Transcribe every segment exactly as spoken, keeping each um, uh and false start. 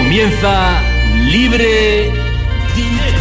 Comienza Libre Dinero.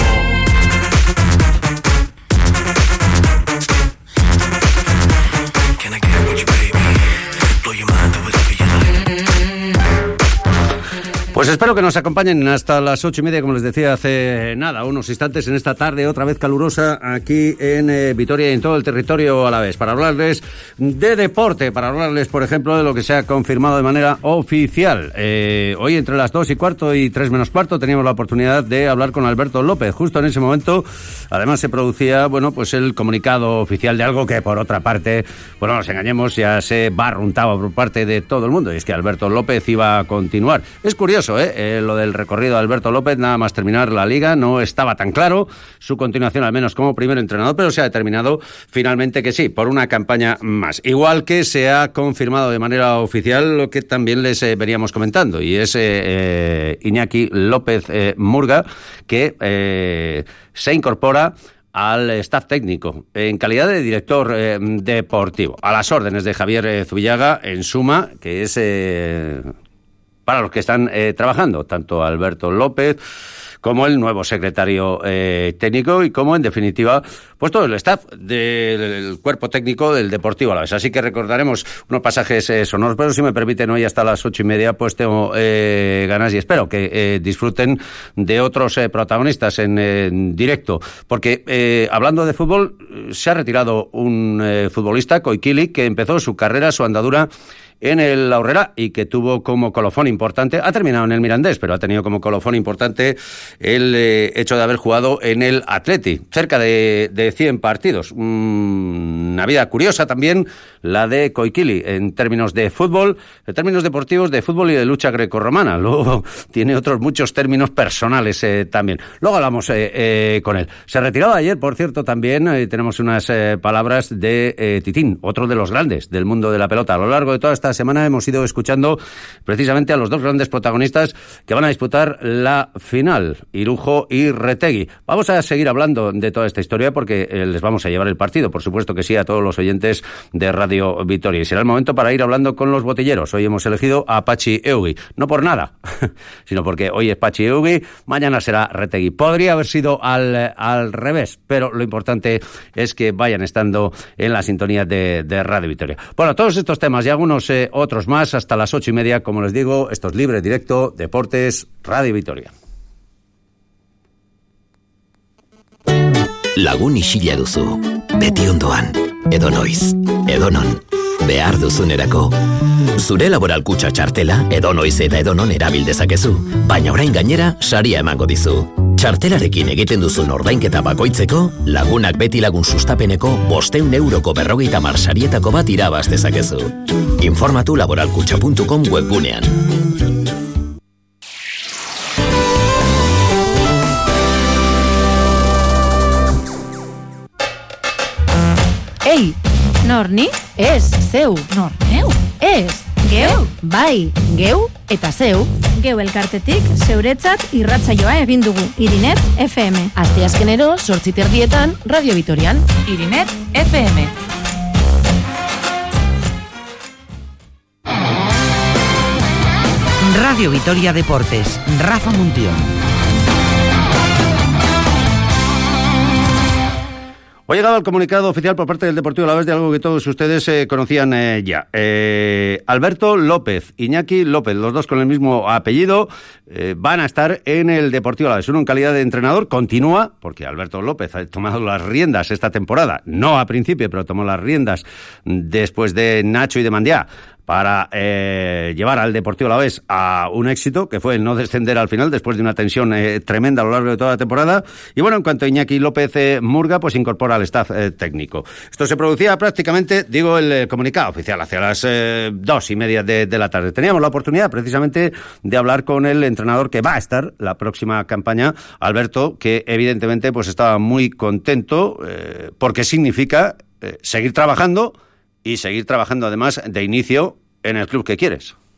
Pues espero que nos acompañen hasta las ocho y media, como les decía hace nada, unos instantes en esta tarde otra vez calurosa aquí en eh, Vitoria y en todo el territorio alavés, para hablarles de deporte, para hablarles, por ejemplo, de lo que se ha confirmado de manera oficial. Eh, hoy entre las dos y cuarto y tres menos cuarto teníamos la oportunidad de hablar con Alberto López. Justo en ese momento, además, se producía, bueno, pues el comunicado oficial de algo que, por otra parte, bueno, no nos engañemos, ya se barruntaba por parte de todo el mundo, y es que Alberto López iba a continuar. Es curioso, ¿eh? Eh, lo del recorrido de Alberto López, nada más terminar la Liga, no estaba tan claro su continuación, al menos como primer entrenador, pero se ha determinado finalmente que sí, por una campaña más. Igual que se ha confirmado de manera oficial lo que también les eh, veníamos comentando, y es eh, eh, Iñaki López eh, Murga, que eh, se incorpora al staff técnico en calidad de director eh, deportivo, a las órdenes de Javier eh, Zubillaga, en suma, que es Eh, para los que están eh, trabajando, tanto Alberto López como el nuevo secretario eh, técnico y como, en definitiva, pues todo el staff del, del cuerpo técnico del Deportivo Alavés. Así que recordaremos unos pasajes eh, sonoros, pero si me permiten, hoy hasta las ocho y media, pues tengo eh, ganas y espero que eh, disfruten de otros eh, protagonistas en, eh, en directo, porque eh, hablando de fútbol, se ha retirado un eh, futbolista, Koikili, que empezó su carrera, su andadura en el Aurrera y que tuvo como colofón importante, ha terminado en el Mirandés, pero ha tenido como colofón importante el eh, hecho de haber jugado en el Atleti, cerca de, de cien partidos. Mm, una vida curiosa también la de Koikili en términos de fútbol, en términos deportivos, de fútbol y de lucha grecorromana. Luego tiene otros muchos términos personales eh, también. Luego hablamos eh, eh, con él. Se retiraba ayer, por cierto, también eh, tenemos unas eh, palabras de eh, Titín, otro de los grandes del mundo de la pelota. A lo largo de toda esta semana hemos ido escuchando precisamente a los dos grandes protagonistas que van a disputar la final, Irujo y Retegui. Vamos a seguir hablando de toda esta historia porque eh, les vamos a llevar el partido, por supuesto que sí, a todos los oyentes de Radio Vitoria. Y será el momento para ir hablando con los botilleros. Hoy hemos elegido a Pachi Eugui, no por nada, sino porque hoy es Pachi Eugui, mañana será Retegui. Podría haber sido al, al revés, pero lo importante es que vayan estando en la sintonía de, de Radio Vitoria. Bueno, todos estos temas y algunos eh, otros más hasta las ocho y media, como les digo, esto es Libre Directo, Deportes, Radio Vitoria. Lagun isila duzu, beti ondoan, edo noiz, edo non, behar duzunerako. Zure laboralkutxa txartela, edo noiz eta edo non erabil dezakezu, baina orain gainera saria emango dizu. Txartelarekin egiten duzun ordainketa bakoitzeko, Lagunak Beti Lagun sustapeneko bosteun euroko berrogeita hamar sarietako bat irabaz dezakezu. Informatu laboralkutxa puntu com webgunean. Ei, nor ni? Ez, zeu. Nor, neu? Ez, geu. Bai, geu eta zeu. Geu elkartetik zeuretzat irratsaioa egin dugu. Irinet F M. Asteazkenero, zortzi terdietan, Radio Vitorian. Irinet F M. Radio Vitoria Deportes, Rafa Muntión. Hoy ha llegado el comunicado oficial por parte del Deportivo Alavés de algo que todos ustedes eh, conocían eh, ya. Eh, Alberto López, Iñaki López, los dos con el mismo apellido, eh, van a estar en el Deportivo Alavés. Uno en calidad de entrenador, continúa, porque Alberto López ha tomado las riendas esta temporada, no a principio, pero tomó las riendas después de Nacho y de Mandiá, para eh, llevar al Deportivo Alavés a un éxito, que fue el no descender al final, después de una tensión eh, tremenda a lo largo de toda la temporada. Y bueno, en cuanto a Iñaki López eh, Murga, pues incorpora al staff eh, técnico. Esto se producía prácticamente, digo, el eh, comunicado oficial, hacia las eh, dos y media de, de la tarde. Teníamos la oportunidad, precisamente, de hablar con el entrenador que va a estar la próxima campaña, Alberto, que evidentemente pues estaba muy contento, eh, porque significa eh, seguir trabajando y seguir trabajando además de inicio en el club que quieres.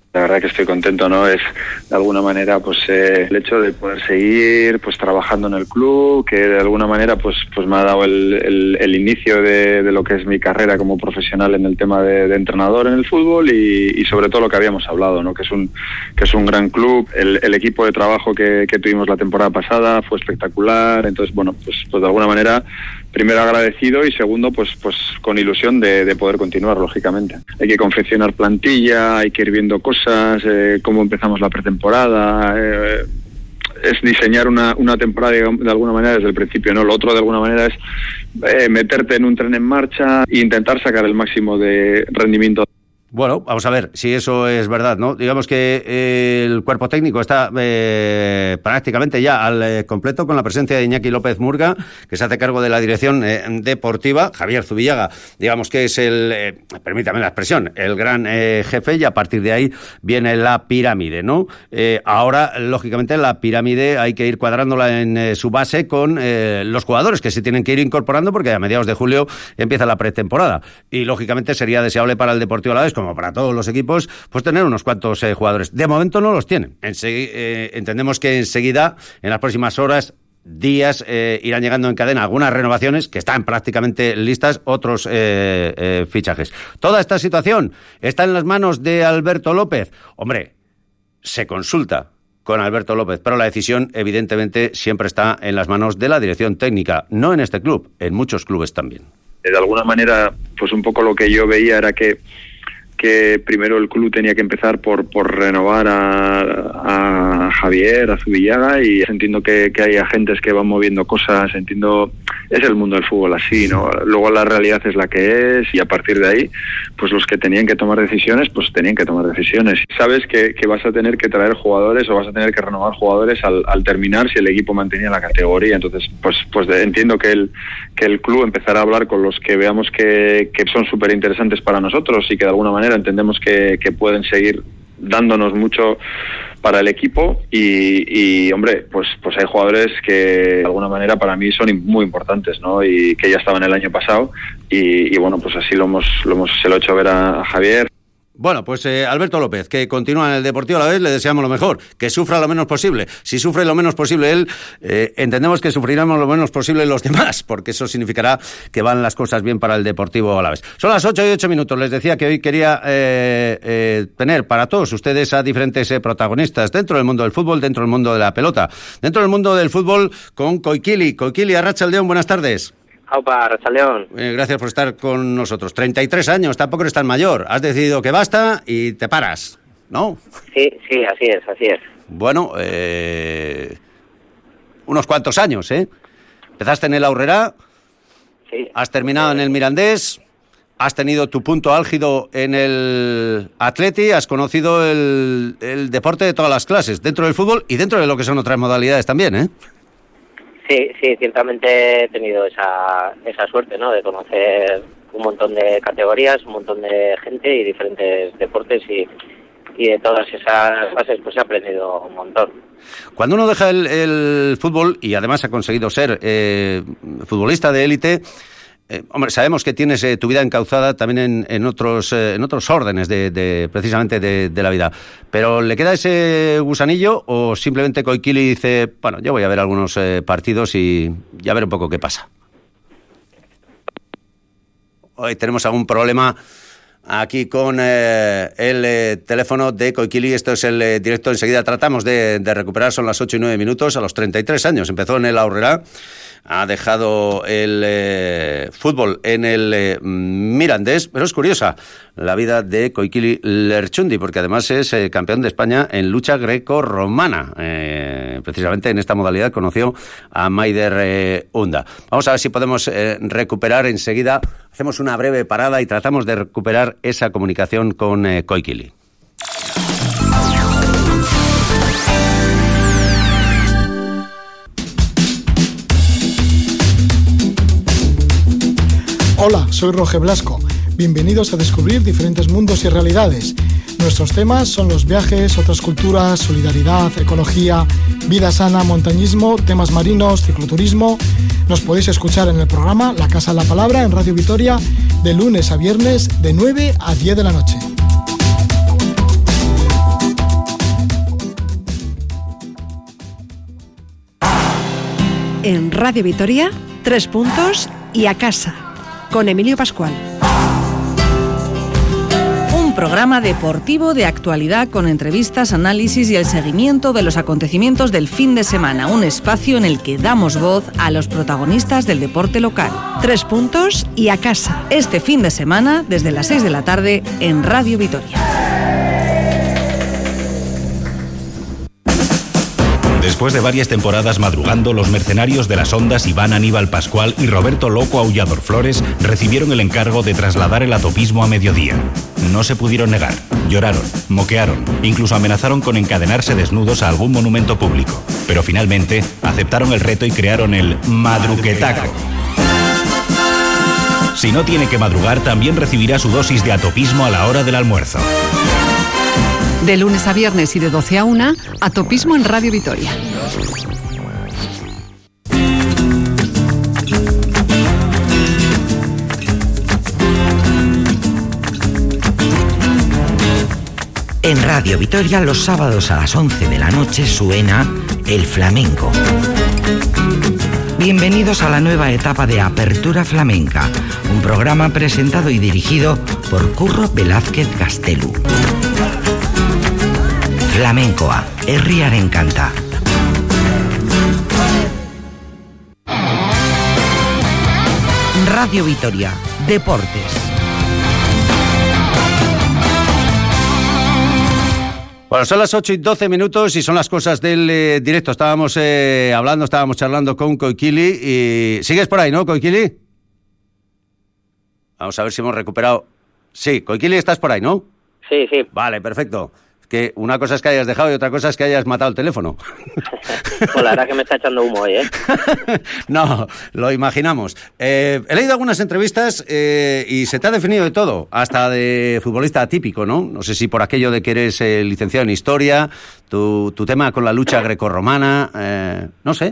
La verdad que estoy contento, ¿no? Es de alguna manera pues eh, el hecho de poder seguir pues trabajando en el club, que de alguna manera pues pues me ha dado el, el, el inicio de, de lo que es mi carrera como profesional en el tema de, de entrenador en el fútbol y, y sobre todo lo que habíamos hablado, ¿no? Que es un que es un gran club. El, el equipo de trabajo que, que tuvimos la temporada pasada fue espectacular. Entonces, bueno, pues pues de alguna manera primero agradecido y segundo pues pues con ilusión de, de poder continuar, lógicamente. Hay que confeccionar plantilla, hay que ir viendo cosas, eh, cómo empezamos la pretemporada, eh, es diseñar una, una temporada de, de alguna manera desde el principio, ¿no? Lo otro de alguna manera es eh, meterte en un tren en marcha e intentar sacar el máximo de rendimiento. Bueno, vamos a ver si eso es verdad, ¿no? Digamos que eh, el cuerpo técnico está eh, prácticamente ya al eh, completo con la presencia de Iñaki López Murga, que se hace cargo de la dirección eh, deportiva. Javier Zubillaga, digamos que es el, eh, permítame la expresión, el gran eh, jefe, y a partir de ahí viene la pirámide, ¿no? Eh, ahora, lógicamente, la pirámide hay que ir cuadrándola en eh, su base con eh, los jugadores que se tienen que ir incorporando, porque a mediados de julio empieza la pretemporada. Y, lógicamente, sería deseable para el Deportivo Alavés, como para todos los equipos, pues tener unos cuantos eh, jugadores. De momento no los tienen. Ensegui- eh, entendemos que enseguida, en las próximas horas, días, eh, irán llegando en cadena algunas renovaciones que están prácticamente listas, otros eh, eh, fichajes. Toda esta situación está en las manos de Alberto López. Hombre, se consulta con Alberto López, pero la decisión, evidentemente, siempre está en las manos de la dirección técnica, no en este club, en muchos clubes también. De alguna manera, pues un poco lo que yo veía era que que primero el club tenía que empezar por por renovar a, a Javier, a Zubillaga, y entiendo que, que hay agentes que van moviendo cosas, entiendo, es el mundo del fútbol así, ¿no? Luego la realidad es la que es y a partir de ahí, pues los que tenían que tomar decisiones, pues tenían que tomar decisiones. Sabes que, que vas a tener que traer jugadores o vas a tener que renovar jugadores al, al terminar si el equipo mantenía la categoría, entonces pues pues de, entiendo que el que el club empezará a hablar con los que veamos que, que son súper interesantes para nosotros y que de alguna manera entendemos que, que pueden seguir dándonos mucho para el equipo y, y hombre, pues pues hay jugadores que de alguna manera para mí son muy importantes, ¿no? Y que ya estaban el año pasado y, y bueno, pues así lo hemos, lo hemos se lo he hecho ver a, a Javier. Bueno, pues eh, Alberto López, que continúa en el Deportivo Alavés, le deseamos lo mejor, que sufra lo menos posible. Si sufre lo menos posible él, eh, entendemos que sufriremos lo menos posible los demás, porque eso significará que van las cosas bien para el Deportivo Alavés. Son las ocho y ocho minutos. Les decía que hoy quería eh, eh, tener para todos ustedes a diferentes eh, protagonistas dentro del mundo del fútbol, dentro del mundo de la pelota, dentro del mundo del fútbol con Koikili. Koikili, Arratsaldeon, buenas tardes. Aupa, Arratsaldeon. Eh, gracias por estar con nosotros. treinta y tres años, tampoco eres tan mayor. Has decidido que basta y te paras, ¿no? Sí, sí, así es, así es. Bueno, eh, unos cuantos años, ¿eh? Empezaste en el Aurrera, sí. Has terminado en el Mirandés, has tenido tu punto álgido en el Atleti, has conocido el, el deporte de todas las clases, dentro del fútbol y dentro de lo que son otras modalidades también, ¿eh? Sí, sí, ciertamente he tenido esa esa suerte, ¿no? De conocer un montón de categorías, un montón de gente y diferentes deportes y, y de todas esas bases pues he aprendido un montón. Cuando uno deja el, el fútbol y además ha conseguido ser eh, futbolista de élite, eh, hombre, sabemos que tienes eh, tu vida encauzada también en, en otros eh, en otros órdenes de, de precisamente de, de la vida. Pero ¿le queda ese gusanillo o simplemente Koikili dice, bueno, yo voy a ver algunos eh, partidos y ya ver un poco qué pasa? Hoy tenemos algún problema aquí con eh, el eh, teléfono de Koikili. Esto es el eh, directo. Enseguida tratamos de, de recuperar. Son las ocho y nueve minutos. A los treinta y tres años empezó en el Aurrera. Ha dejado el eh, fútbol en el eh, Mirandés, pero es curiosa la vida de Koikili Lerchundi, porque además es eh, campeón de España en lucha greco-romana. Eh, precisamente en esta modalidad conoció a Maider eh, Unda. Vamos a ver si podemos eh, recuperar enseguida. Hacemos una breve parada y tratamos de recuperar esa comunicación con eh, Koikili. Hola, soy Roge Blasco. Bienvenidos a descubrir diferentes mundos y realidades. Nuestros temas son los viajes, otras culturas, solidaridad, ecología, vida sana, montañismo, temas marinos, cicloturismo. Nos podéis escuchar en el programa La Casa de la Palabra en Radio Vitoria de lunes a viernes de nueve a diez de la noche. en Radio Vitoria, Tres Puntos y A Casa, con Emilio Pascual. Un programa deportivo de actualidad con entrevistas, análisis y el seguimiento de los acontecimientos del fin de semana. Un espacio en el que damos voz a los protagonistas del deporte local. Tres Puntos y A Casa. Este fin de semana, desde las seis de la tarde, en Radio Vitoria. Después de varias temporadas madrugando, los mercenarios de las ondas Iván Aníbal Pascual y Roberto Loco Aullador Flores recibieron el encargo de trasladar el atopismo a mediodía. No se pudieron negar, lloraron, moquearon, incluso amenazaron con encadenarse desnudos a algún monumento público. Pero finalmente aceptaron el reto y crearon el Madruquetaco. Si no tiene que madrugar, también recibirá su dosis de atopismo a la hora del almuerzo. De lunes a viernes y de doce a una, Atopismo en Radio Vitoria. En Radio Vitoria los sábados a las once de la noche suena El Flamenco. Bienvenidos a la nueva etapa de Apertura Flamenca, un programa presentado y dirigido por Curro Velázquez Gastelu. Flamencoa, herriaren kanta. Radio Vitoria, Deportes. Bueno, son las ocho y doce minutos y son las cosas del eh, directo. Estábamos eh, hablando, estábamos charlando con Koikili y... ¿Sigues por ahí, no, Koikili? Vamos a ver si hemos recuperado... Sí, Koikili, estás por ahí, ¿no? Sí, sí. Vale, perfecto. Que una cosa es que hayas dejado y otra cosa es que hayas matado el teléfono. Pues la verdad que me está echando humo hoy, ¿eh? No, lo imaginamos. Eh, he leído algunas entrevistas eh, y se te ha definido de todo, hasta de futbolista atípico, ¿no? No sé si por aquello de que eres eh, licenciado en Historia, tu, tu tema con la lucha grecorromana, eh, no sé.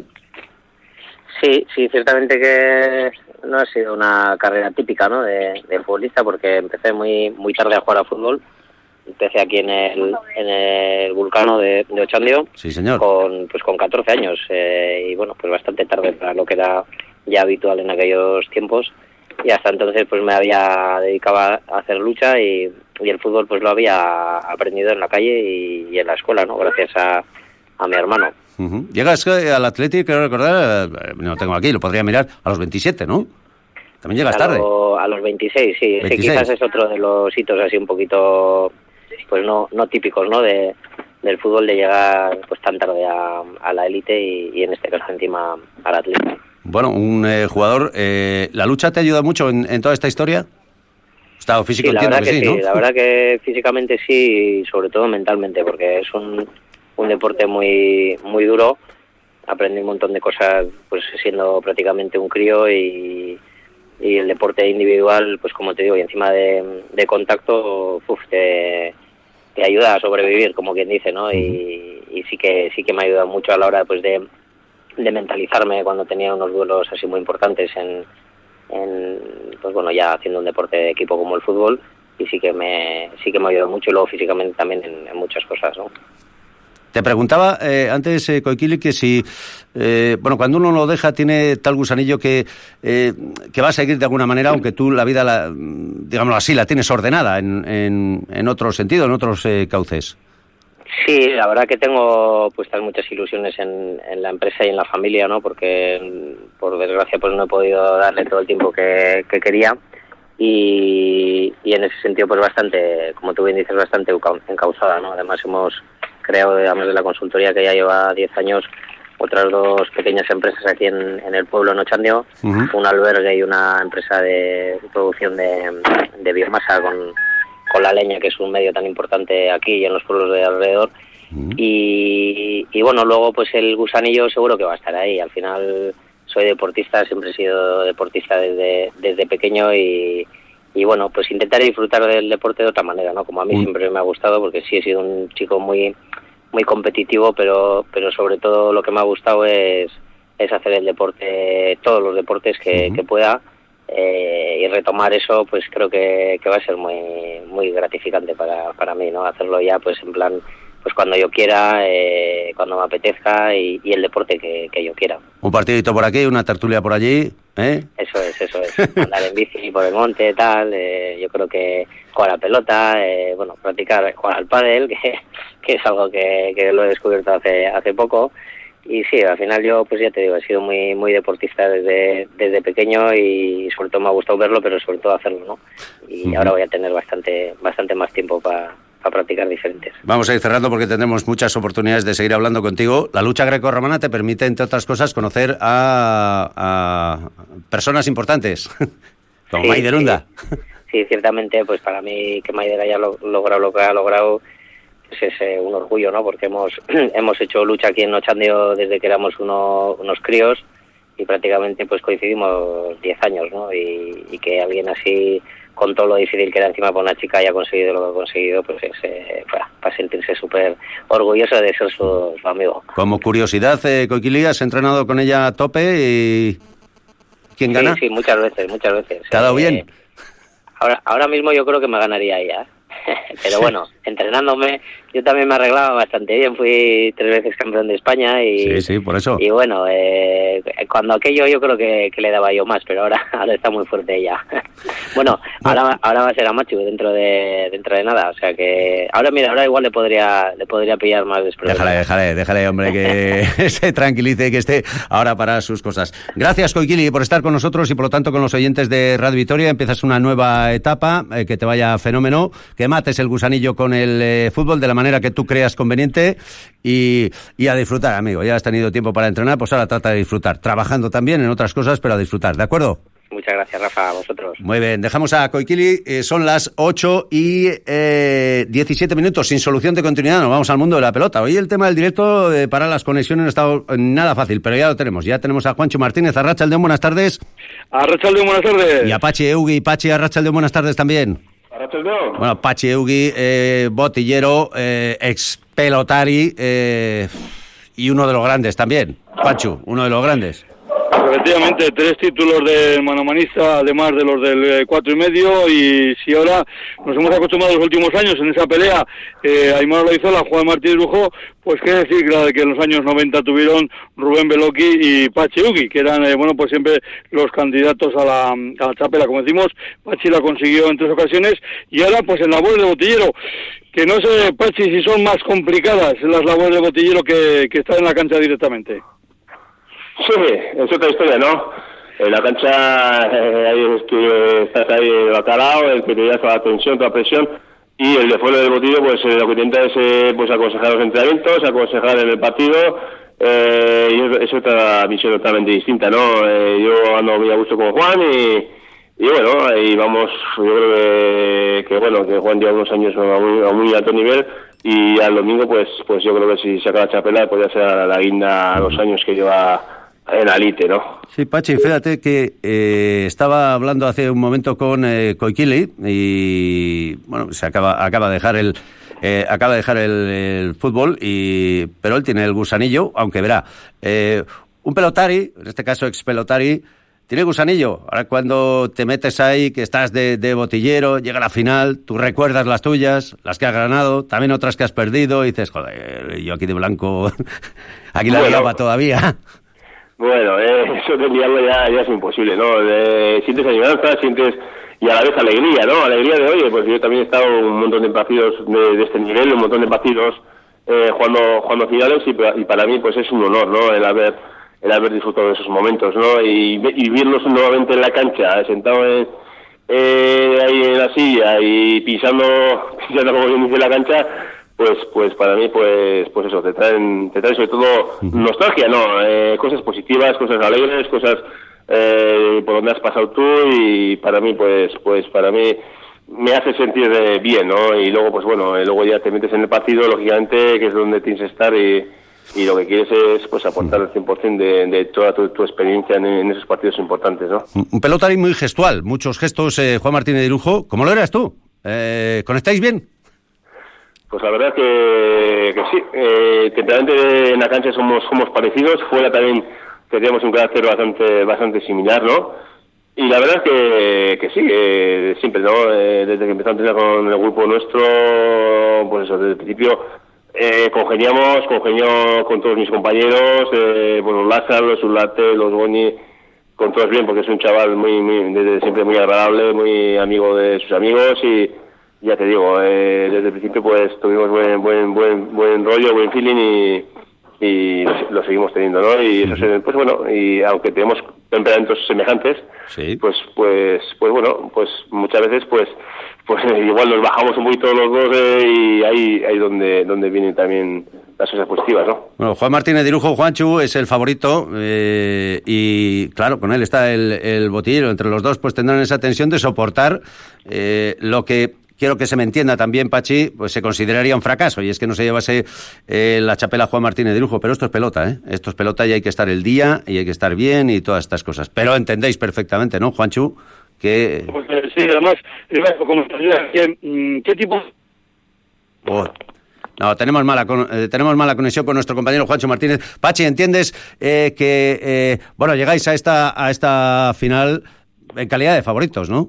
Sí, sí, ciertamente que no ha sido una carrera típica, ¿no?, de, de futbolista, porque empecé muy muy tarde a jugar a fútbol. Empecé aquí en el en el Vulcano de, de Ochandio. Sí, señor. Con pues con catorce años eh, y bueno, pues bastante tarde para lo que era ya habitual en aquellos tiempos. Y hasta entonces pues me había dedicado a hacer lucha y, y el fútbol pues lo había aprendido en la calle y, y en la escuela, ¿no? Gracias a, a mi hermano. Uh-huh. Llegas al Athletic, quiero recordar, eh, no lo tengo aquí, lo podría mirar, a los veintisiete, ¿no? También llegas a tarde. Lo, a los veintiséis, sí. veintiséis. Ese quizás es otro de los hitos así un poquito... pues no no típicos, ¿no?, de del fútbol, de llegar pues tan tarde a, a la élite y, y en este caso encima al Atlético. Bueno, un eh, jugador, eh, ¿la lucha te ayuda mucho en, en toda esta historia? Estado físico, sí, entiendo que, que sí, ¿no? La verdad que físicamente sí, y sobre todo mentalmente, porque es un, un deporte muy muy duro. Aprendí un montón de cosas pues siendo prácticamente un crío y y el deporte individual, pues como te digo, y encima de, de contacto, uf, te, te ayuda a sobrevivir, como quien dice, ¿no? Y, y sí que sí que me ha ayudado mucho a la hora pues de, de mentalizarme cuando tenía unos duelos así muy importantes en, en pues bueno, ya haciendo un deporte de equipo como el fútbol, y sí que me sí que me ha ayudado mucho, y luego físicamente también en, en muchas cosas, ¿no? Te preguntaba eh, antes, eh, Koikili, que si, eh, bueno, cuando uno lo deja tiene tal gusanillo que, eh, que va a seguir de alguna manera, aunque tú la vida, la, digámoslo así, la tienes ordenada en, en, en otro sentido, en otros eh, cauces. Sí, la verdad que tengo puestas muchas ilusiones en, en la empresa y en la familia, ¿no? Porque, por desgracia, pues no he podido darle todo el tiempo que, que quería. Y, y en ese sentido, pues bastante, como tú bien dices, bastante encauzada, ¿no? Además hemos creado, además de la consultoría que ya lleva diez años, otras dos pequeñas empresas aquí en, en el pueblo, en Ochandio, uh-huh. un albergue y una empresa de producción de, de biomasa con, con la leña, que es un medio tan importante aquí y en los pueblos de alrededor. Uh-huh. Y, y bueno, luego pues el gusanillo seguro que va a estar ahí. Al final soy deportista, siempre he sido deportista desde, desde pequeño y... Y bueno, pues intentar disfrutar del deporte de otra manera, ¿no? Como a mí mm. siempre me ha gustado, porque sí he sido un chico muy muy competitivo, pero pero sobre todo lo que me ha gustado es, es hacer el deporte, todos los deportes que, mm. que pueda, eh, y retomar eso, pues creo que, que va a ser muy muy gratificante para, para mí, ¿no? Hacerlo ya pues en plan pues cuando yo quiera, eh, cuando me apetezca y, y el deporte que, que yo quiera. Un partidito por aquí, una tertulia por allí, ¿eh? Eso es, eso es. Andar en bici por el monte, tal, eh, yo creo que jugar a la pelota, eh, bueno, practicar, jugar al pádel, que, que es algo que, que lo he descubierto hace hace poco. Y sí, al final yo, pues ya te digo, he sido muy muy deportista desde desde pequeño y sobre todo me ha gustado verlo, pero sobre todo hacerlo, ¿no? Y uh-huh. ahora voy a tener bastante bastante más tiempo para pa practicar diferentes. Vamos a ir cerrando porque tendremos muchas oportunidades de seguir hablando contigo. La lucha grecorromana te permite, entre otras cosas, conocer a, a personas importantes, como sí, Maider Unda. Sí, sí, ciertamente, pues para mí que Maider haya lo, logrado lo que ha logrado, pues es eh, un orgullo, ¿no? Porque hemos hemos hecho lucha aquí en Ochandio desde que éramos uno, unos críos y prácticamente pues coincidimos diez años, ¿no? Y, y que alguien así, con todo lo difícil que era encima para una chica, haya conseguido lo que ha conseguido, pues es eh, para, para sentirse súper orgulloso de ser su, su amigo. Como curiosidad, eh, Koikili, ¿has entrenado con ella a tope y quién gana? Sí, sí, muchas veces, muchas veces. ¿Te ha dado eh, bien? Ahora, ahora mismo yo creo que me ganaría ella, ¿eh? Pero bueno, entrenándome, yo también me arreglaba bastante bien, fui tres veces campeón de España y sí, sí, por eso. Y bueno, eh, cuando aquello yo creo que, que le daba yo más, pero ahora ahora está muy fuerte ella. Bueno, ahora ahora va a ser a Machu dentro de dentro de nada, o sea que ahora mira, ahora igual le podría le podría pillar más después. Déjale, déjale, déjale, hombre, que se tranquilice, que esté ahora para sus cosas. Gracias, Koikili, por estar con nosotros y por lo tanto con los oyentes de Radio Vitoria. Empiezas una nueva etapa, eh, que te vaya fenómeno, que mates el gusanillo con el eh, fútbol de la manera que tú creas conveniente y, y a disfrutar, amigo. Ya has tenido tiempo para entrenar, pues ahora trata de disfrutar, trabajando también en otras cosas, pero a disfrutar, ¿de acuerdo? Muchas gracias, Rafa, a vosotros. Muy bien, dejamos a Koikili, eh, son las ocho y diecisiete minutos, sin solución de continuidad, nos vamos al mundo de la pelota. Hoy el tema del directo eh, para las conexiones no ha estado nada fácil, pero ya lo tenemos, ya tenemos a Juancho Martínez. Arratsaldeon, buenas tardes. Arratsaldeon, buenas tardes. Y a Pachi Eugi. Pachi, Arratsaldeon, buenas tardes también. Arratsaldeon. Bueno, Pachi Eugi, eh, botillero, eh, ex pelotari eh, y uno de los grandes también. Pachu, uno de los grandes. Efectivamente, tres títulos de manomanista, además de los del cuatro y medio, y si ahora nos hemos acostumbrado los últimos años en esa pelea, eh, Aimar Olaizola, Juan Martínez Lujo, pues qué decir, claro, que en los años noventa tuvieron Rubén Beloki y Pachi Eugi, que eran, eh, bueno, pues siempre los candidatos a la, a la chapela, como decimos. Pachi la consiguió en tres ocasiones, y ahora pues en labores de botillero, que no sé, Pachi, si son más complicadas las labores de botillero que, que estar en la cancha directamente. Sí, es otra historia, ¿no? En la cancha eh, ahí estuve, estás ahí bacalao, el que te da toda la tensión, toda la presión, y el de fuera del botillo, pues eh, lo que intenta es eh, pues aconsejar los entrenamientos, aconsejar en el partido, eh, y es, es otra visión totalmente distinta, ¿no? Eh, yo ando muy a gusto con Juan y, y bueno, ahí vamos, yo creo que, que bueno, que Juan lleva unos años a muy, a muy alto nivel, y al domingo pues pues yo creo que si saca la chapela podría ser a la guinda a los años que lleva en Alite, ¿no? Sí, Pachi, fíjate que eh, estaba hablando hace un momento con eh, Koikili y bueno, se acaba acaba de dejar el eh, acaba de dejar el, el fútbol y pero él tiene el gusanillo, aunque verá, eh, un pelotari, en este caso ex pelotari, tiene gusanillo. Ahora cuando te metes ahí, que estás de, de botillero, llega la final, tú recuerdas las tuyas, las que has ganado, también otras que has perdido, y dices, joder, yo aquí de blanco, aquí la bueno, liaba todavía. Bueno, eh, eso de liarlo ya, ya es imposible, ¿no? Eh, sientes añoranza, sientes, y a la vez alegría, ¿no? Alegría de, oye, pues yo también he estado un montón de partidos de, de este nivel, un montón de partidos eh, jugando, jugando finales, y, y para mí pues es un honor, ¿no? El haber el haber disfrutado de esos momentos, ¿no? Y, y verlos nuevamente en la cancha, sentado en, eh, ahí en la silla y pisando, pisando como bien dice la cancha, pues pues para mí pues pues eso, te traen, te traen sobre todo nostalgia, ¿no? Eh, cosas positivas, cosas alegres, cosas eh, por donde has pasado tú, y para mí pues pues para mí me hace sentir eh, bien, ¿no? Y luego pues bueno, eh, luego ya te metes en el partido, lógicamente, que es donde tienes que estar, y y lo que quieres es pues aportar el cien por ciento de, de toda tu, tu experiencia en, en esos partidos importantes, ¿no? Un pelotari muy gestual, muchos gestos, eh, Juan Martínez de Lujo. ¿Cómo lo eras tú? Eh, ¿Conectáis bien? Pues la verdad que, que sí, eh, temporalmente en la cancha somos somos parecidos, fuera también teníamos un carácter bastante bastante similar, ¿no? Y la verdad que, que sí, eh, siempre, ¿no? Eh, desde que empezamos a entrenar con el grupo nuestro, pues eso, desde el principio Eh, congeniamos, congenio con todos mis compañeros, eh, bueno, Lázaro, los Ulate, los Boni, con todos bien, porque es un chaval muy, muy, desde siempre muy agradable, muy amigo de sus amigos y ya te digo, eh, desde el principio pues tuvimos buen, buen, buen, buen rollo, buen feeling y, y lo seguimos teniendo, ¿no? Y eso se, pues bueno, y aunque tenemos temperamentos semejantes, sí. pues, pues, pues bueno, pues muchas veces pues, pues igual nos bajamos un poquito los dos eh, y ahí, ahí donde, donde vienen también las cosas positivas, ¿no? Bueno, Juan Martínez de Irujo, Juanchu, es el favorito eh, y claro, con él está el, el botillero. Entre los dos pues tendrán esa tensión de soportar eh, lo que quiero que se me entienda también, Pachi, pues se consideraría un fracaso, y es que no se llevase eh, la chapela Juan Martínez de Irujo, pero esto es pelota, ¿eh? Esto es pelota y hay que estar el día, y hay que estar bien, y todas estas cosas. Pero entendéis perfectamente, ¿no, Juanchu? Que... Pues, eh, sí, además, como ¿qué, ¿qué tipo...? Oh. No, tenemos mala con, eh, tenemos mala conexión con nuestro compañero Juancho Martínez. Pachi, ¿entiendes eh, que, eh, bueno, llegáis a esta, a esta final en calidad de favoritos, ¿no?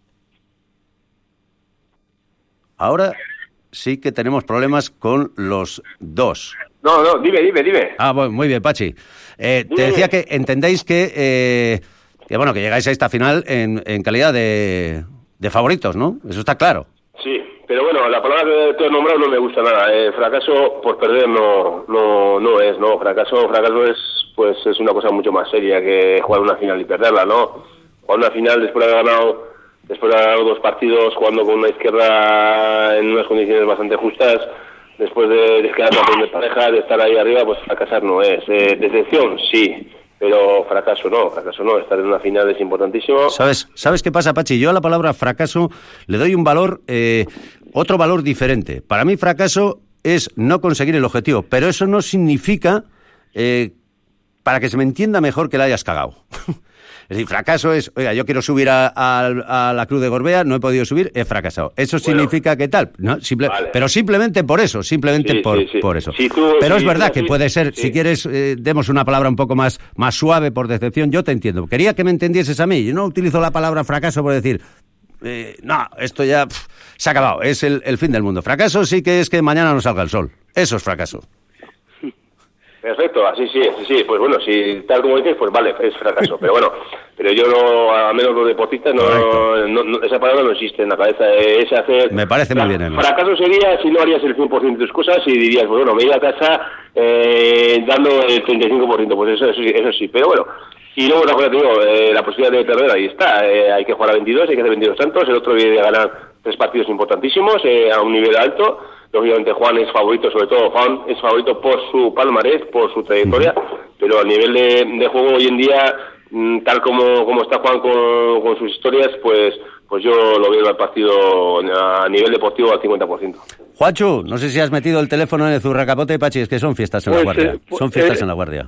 Ahora sí que tenemos problemas con los dos. No, no, dime, dime, dime. Ah, bueno, muy bien, Pachi. Eh, te decía que entendéis que, eh, que, bueno, que llegáis a esta final en, en calidad de, de favoritos, ¿no? Eso está claro. Sí, pero bueno, la palabra que te he nombrado no me gusta nada. Eh, fracaso por perder no, no, no es, ¿no? Fracaso, fracaso es, pues, es una cosa mucho más seria que jugar una final y perderla, ¿no? Jugar una final después de haber ganado... Después de haber ganado dos partidos jugando con una izquierda en unas condiciones bastante justas, después de, de quedar campeón de pareja, de estar ahí arriba, pues fracasar no es. Eh, decepción, sí, pero fracaso no, fracaso no. Estar en una final es importantísimo. ¿Sabes, ¿sabes qué pasa, Pachi? Yo a la palabra fracaso le doy un valor, eh, otro valor diferente. Para mí fracaso es no conseguir el objetivo, pero eso no significa, eh, para que se me entienda mejor, que la hayas cagado. Es decir, fracaso es, oiga, yo quiero subir a, a, a la Cruz de Gorbea, no he podido subir, he fracasado. Eso bueno, significa que tal, ¿no? Simple, vale. Pero simplemente por eso, simplemente sí, por, sí, sí. por eso. Si tú, pero si, es verdad si, que puede ser, sí. si quieres, eh, demos una palabra un poco más, más suave por decepción, yo te entiendo. Quería que me entendieses a mí, yo no utilizo la palabra fracaso por decir, eh, no, esto ya pff, se ha acabado, es el, el fin del mundo. Fracaso sí que es que mañana no salga el sol, eso es fracaso. Perfecto, así sí, sí, sí, pues bueno, si tal como dices, pues vale, es fracaso, pero bueno, pero yo no, a menos los deportistas, no, no, no esa palabra no existe en la cabeza, es hacer... Me parece muy bien, además. Fracaso sería si no harías el cien por ciento de tus cosas y dirías, pues bueno, me iba a casa eh, dando el treinta y cinco por ciento, pues eso, eso, eso sí, pero bueno, y luego otra cosa te digo, eh, la posibilidad de perder ahí está, eh, hay que jugar a veintidós, hay que hacer veintidós tantos, el otro viene a ganar tres partidos importantísimos eh, a un nivel alto. Lógicamente Juan es favorito, sobre todo Juan es favorito por su palmarés, por su trayectoria, pero a nivel de, de juego hoy en día, tal como, como está Juan con, con sus historias, pues pues yo lo veo al partido a nivel deportivo al cincuenta por ciento. Juancho, no sé si has metido el teléfono en el zurracapote, Pachi, es que son fiestas en pues, la guardia, eh, pues, son fiestas eh, en la guardia.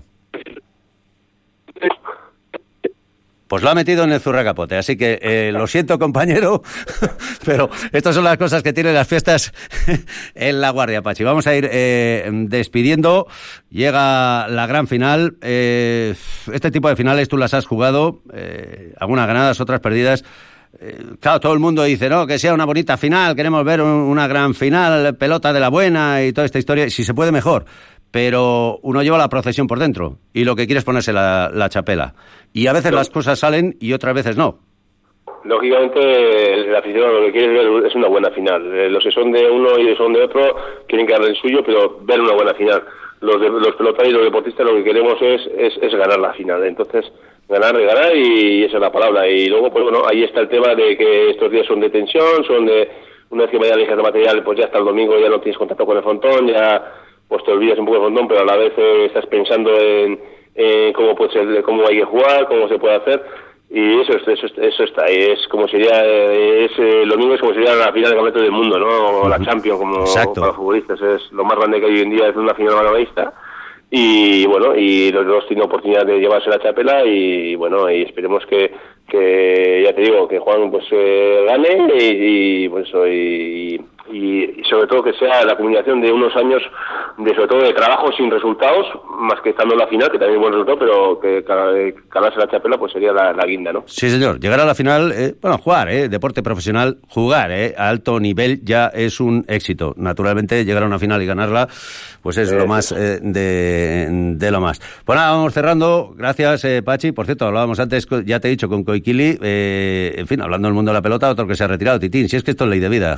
Pues lo ha metido en el zurracapote, así que eh, lo siento, compañero, pero estas son las cosas que tienen las fiestas en la guardia, Pachi. Vamos a ir eh, despidiendo, llega la gran final, eh, este tipo de finales tú las has jugado, eh, algunas ganadas, otras perdidas. Eh, claro, todo el mundo dice, no, que sea una bonita final, queremos ver un, una gran final, pelota de la buena y toda esta historia, si se puede mejor. Pero uno lleva la procesión por dentro y lo que quiere es ponerse la, la chapela. Y a veces no. las cosas salen y otras veces no. Lógicamente, el aficionado lo que quiere ver es una buena final. Los que son de uno y son de otro quieren que hagan el suyo, pero ver una buena final. Los, de, los pelotaris y los deportistas lo que queremos es, es, es ganar la final. Entonces, ganar, de ganar y esa es la palabra. Y luego, pues bueno, ahí está el tema de que estos días son de tensión, son de... Una vez que vaya a dejar el material, pues ya hasta el domingo ya no tienes contacto con el frontón, ya... pues te olvidas un poco del frontón, pero a la vez eh, estás pensando en, en cómo puede ser, cómo hay que jugar, cómo se puede hacer, y eso eso, eso está ahí, es como sería, es eh, lo mismo es como sería la final del campeonato del mundo, ¿no? O la Champions, como Exacto. para los futbolistas, es lo más grande que hay hoy en día, es una final balonista, y bueno, y los dos tienen oportunidad de llevarse la chapela, y bueno, y esperemos que, que ya te digo, que Juan pues eh, gane, y, y pues y, y, y sobre todo que sea la combinación de unos años de sobre todo de trabajo sin resultados, más que estando en la final, que también es buen resultado, pero que ganarse la chapela pues sería la, la guinda, ¿no? Sí, señor. Llegar a la final, eh, bueno, jugar, eh, deporte profesional, jugar eh, a alto nivel ya es un éxito. Naturalmente, llegar a una final y ganarla, pues es eh, lo más eh, de, de lo más. Pues nada, vamos cerrando. Gracias, eh, Pachi. Por cierto, hablábamos antes, ya te he dicho, con Koikili, eh, en fin, hablando del mundo de la pelota, otro que se ha retirado, Titín. Si es que esto es ley de vida.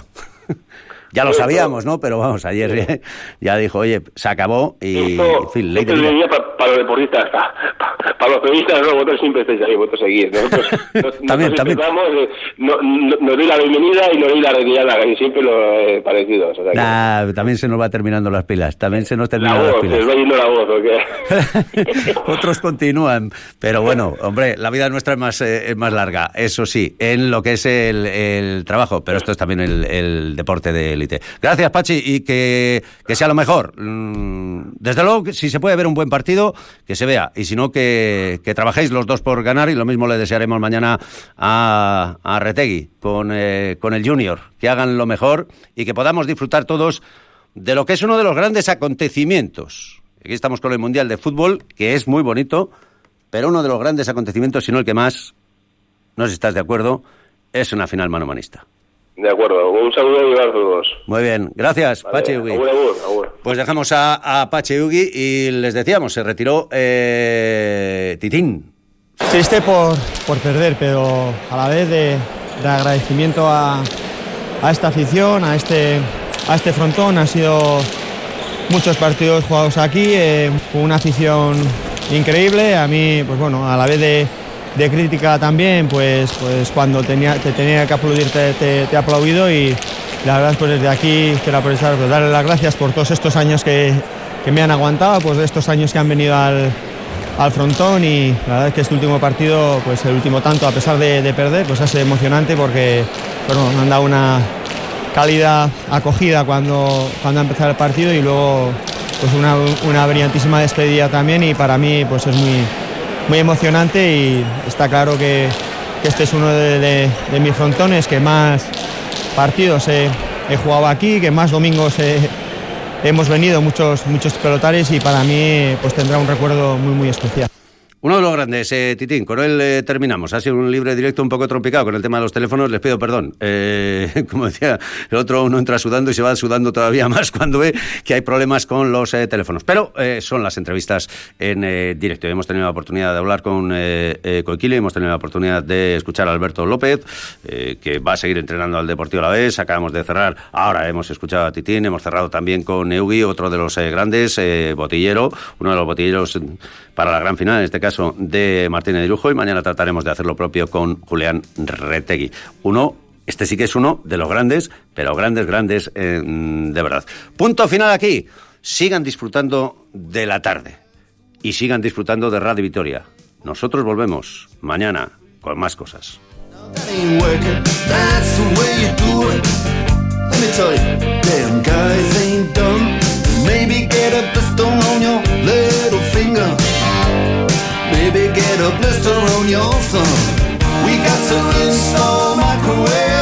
Ya lo sabíamos, ¿no? Pero vamos, ayer eh, ya dijo, oye, se acabó y, esto, en fin, ley de vida. vida. Para, para los deportistas, para, para los periodistas, no, vosotros siempre estáis ahí, vosotros seguís. Nosotros, también, nosotros también. Eh, no, no, nos doy la bienvenida y nos doy la retirada, y siempre lo eh, parecido. O sea, nah, que... También se nos va terminando las pilas, también se nos terminan la voz, las pilas. Se nos va yendo la voz, ¿o qué? Otros continúan, pero bueno, hombre, la vida nuestra es más, eh, es más larga, eso sí, en lo que es el, el trabajo, pero esto es también el, el deporte de élite. Gracias, Pachi, y que, que sea lo mejor. Desde luego, si se puede ver un buen partido, que se vea, y si no, que, que trabajéis los dos por ganar, y lo mismo le desearemos mañana a, a Retegui con, eh, con el Junior, que hagan lo mejor y que podamos disfrutar todos de lo que es uno de los grandes acontecimientos. Aquí estamos con el Mundial de Fútbol, que es muy bonito, pero uno de los grandes acontecimientos, si no el que más, no sé si estás de acuerdo, es una final manomanista. De acuerdo, un saludo y a todos. Muy bien, gracias, vale, Pachi Ugi. Agur, agur, agur. Pues dejamos a, a Pachi Ugi y les decíamos, se retiró eh, Titín. Triste por, por perder, pero a la vez de, de agradecimiento a, a esta afición, a este, a este frontón. Han sido muchos partidos jugados aquí, eh, con una afición increíble. A mí, pues bueno, a la vez de... de crítica también, pues pues cuando tenía, te tenía que aplaudir te, te, te he aplaudido, y la verdad pues desde aquí quiero aprovechar, pues darle las gracias por todos estos años que, que me han aguantado, pues estos años que han venido al, al frontón, y la verdad es que este último partido, pues el último tanto, a pesar de, de perder, pues ha sido emocionante porque bueno, me han dado una cálida acogida cuando, cuando ha empezado el partido, y luego pues una, una brillantísima despedida también, y para mí pues es muy muy emocionante, y está claro que, que este es uno de, de, de mis frontones que más partidos he, he jugado aquí, que más domingos he, hemos venido muchos muchos pelotares, y para mí pues tendrá un recuerdo muy muy especial. Uno de los grandes, eh, Titín, con él eh, terminamos. Ha sido un libre directo un poco trompicado con el tema de los teléfonos, les pido perdón. Eh, como decía el otro, uno entra sudando y se va sudando todavía más cuando ve que hay problemas con los eh, teléfonos. Pero eh, son las entrevistas en eh, directo. Hemos tenido la oportunidad de hablar con eh, eh, Koikili, hemos tenido la oportunidad de escuchar a Alberto López, eh, que va a seguir entrenando al Deportivo Alavés. Acabamos de cerrar, ahora hemos escuchado a Titín, hemos cerrado también con Eugi, otro de los eh, grandes, eh, botillero, uno de los botilleros para la gran final, en este caso de Martínez de Lujo, y mañana trataremos de hacer lo propio con Julián Retegui. Uno, este sí que es uno de los grandes, pero grandes, grandes eh, de verdad. Punto final aquí. Sigan disfrutando de la tarde y sigan disfrutando de Radio Vitoria. Nosotros volvemos mañana con más cosas. Maybe get a blister on your thumb. We got to install microwave